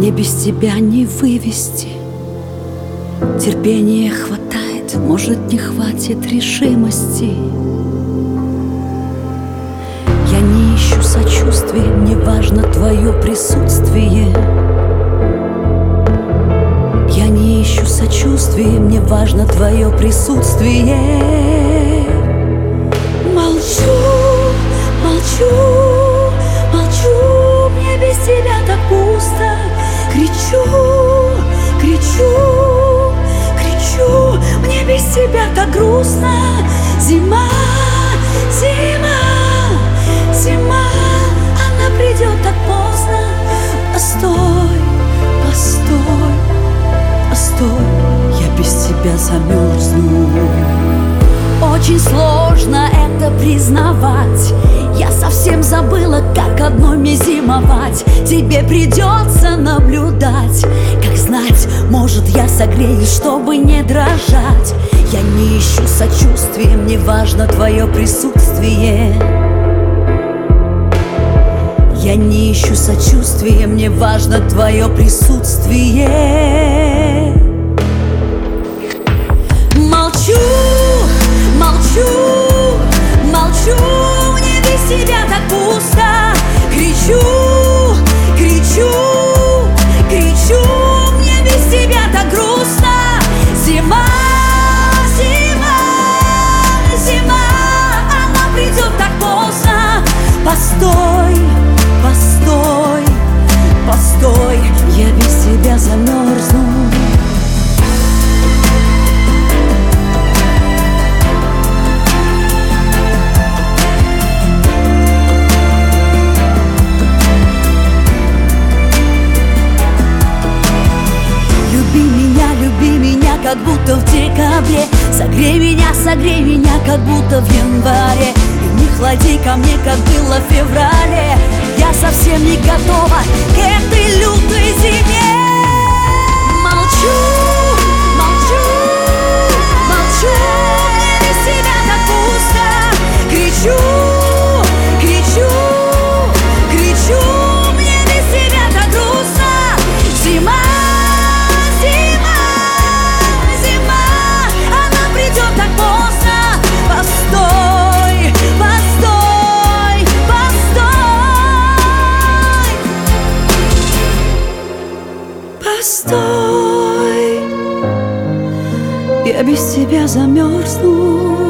Мне без тебя не вывести. Терпения хватает, может, не хватит решимости. Я не ищу сочувствия, мне важно твое присутствие. Я не ищу сочувствия, мне важно твое присутствие. Молчу, молчу, молчу, мне без тебя так пусто. Кричу, кричу, кричу, мне без тебя так грустно. Зима, зима, зима, она придет так поздно. Постой, постой, постой, я без тебя замерзну. Очень сложно это признавать. Я совсем забыла, как одной мне зимовать. Тебе придется наблюдать. Как знать, может, я согреюсь, чтобы не дрожать. Я не ищу сочувствия, мне важно твое присутствие. Я не ищу сочувствия, мне важно твое присутствие. Молчу, молчу, молчу, мне без тебя так пусто. Кричу, кричу, кричу, мне без тебя так грустно. Зима, зима, зима, она придет так поздно. Постой, постой, постой, я без тебя замерзну. Люби меня, как будто в декабре. Согрей меня, как будто в январе. И не хлади ко мне, как было в феврале. Я совсем не готова к этой лютой зиме. Молчу, молчу, молчу, мне без тебя так пусто. Кричу, кричу, кричу, мне без тебя так грустно. Зима, постой, постой, постой, постой, я без тебя замерзну.